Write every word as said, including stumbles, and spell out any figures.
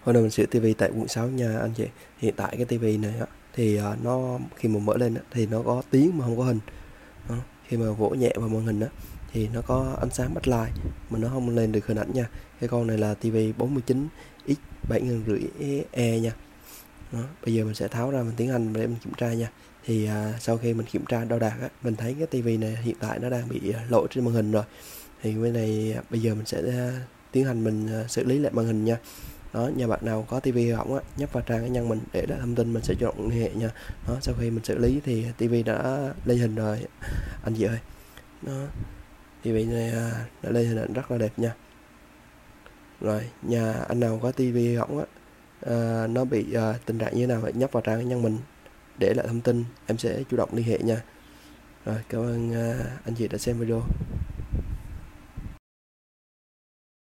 Hôm nay mình sửa tivi tại quận sáu nha anh chị. Hiện tại cái tivi này á, thì à, nó khi mà mở lên á, thì nó có tiếng mà không có hình. Đó. Khi mà vỗ nhẹ vào màn hình á, thì nó có ánh sáng backlight mà nó không lên được hình ảnh nha. Cái con này là tivi bốn mươi chín x bảy nghìn rưỡi E nha. Đó. Bây giờ mình sẽ tháo ra mình tiến hành để mình kiểm tra nha. Thì à, sau khi mình kiểm tra đo đạc á, mình thấy cái tivi này hiện tại nó đang bị à, lỗi trên màn hình rồi. Thì cái này à, bây giờ mình sẽ à, tiến hành mình à, xử lý lại màn hình nha. Đó, nhà bạn nào có tivi hỏng á, nhấp vào trang cá nhân mình để lại thông tin, mình sẽ chủ động liên hệ nha. Đó, sau khi mình xử lý thì tivi đã lên hình rồi anh chị ơi. Đó, tivi này à, đã lên hình ảnh rất là đẹp nha. Rồi, nhà anh nào có tivi hỏng á, à, nó bị à, tình trạng như thế nào, hãy nhấp vào trang cá nhân mình để lại thông tin, em sẽ chủ động liên hệ nha. Rồi, cảm ơn à, anh chị đã xem video.